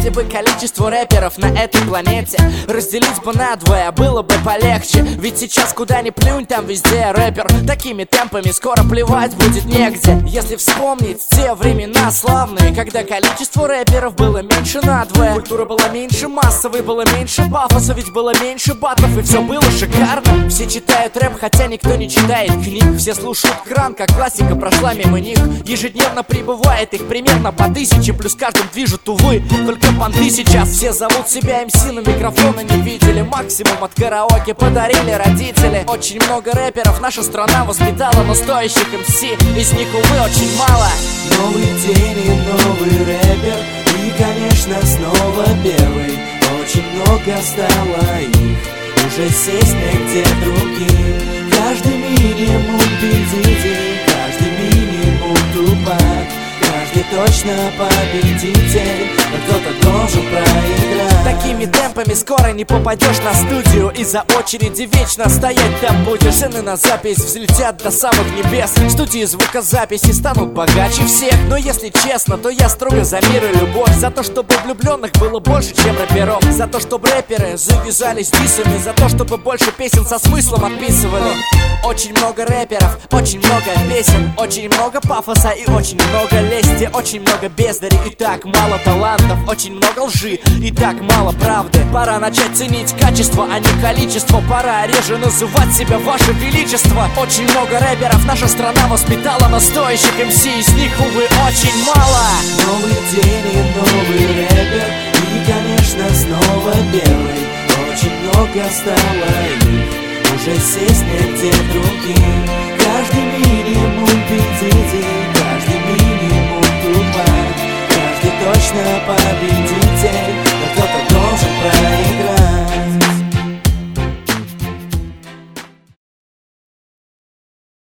Если бы количество рэперов на этой планете разделить бы надвое, было бы полегче. Ведь сейчас куда ни плюнь, там везде рэпер. Такими темпами скоро плевать будет негде. Если вспомнить те времена славные, когда количество рэперов было меньше надвое, культура была меньше массовой, было меньше пафоса, ведь было меньше батлов, и все было шикарно. Все читают рэп, хотя никто не читает книг. Все слушают кран, как классика прошла мимо них. Ежедневно прибывает их примерно по 1000, плюс каждым движут, увы, только понты сейчас. Все зовут себя МС, но микрофона не видели. Максимум от караоке подарили родители. Очень много рэперов наша страна воспитала, но стоящих МС из них, увы, очень мало. Новый день и новый рэпер, и, конечно, снова первый. Очень много стало их, уже сесть негде других. Каждый минимум победитель, каждый минимум тупак, каждый точно победитель, но кто-то должен проиграть. Такими темпами скоро не попадешь на студию, из-за очереди вечно стоять там будешь. Цены на запись взлетят до самых небес, студии звукозаписи станут богаче всех. Но если честно, то я строго за мир и любовь, за то, чтобы влюбленных было больше, чем рэперов, за то, чтобы рэперы завязались дисами, за то, чтобы больше песен со смыслом отписывали. Очень много рэперов, очень много песен, очень много пафоса и очень много лести, очень много бездарей и так мало талантов, очень много лжи и так мало правды. Пора начать ценить качество, а не количество. Пора реже называть себя ваше величество. Очень много рэперов наша страна воспитала, но стоящих МС из них, увы, очень мало. Новый день и новый рэпер, и, конечно, снова первый. Очень много стало их, уже сесть негде другим. Каждый минимум победитель, каждый минимум тупак, каждый точно победитель,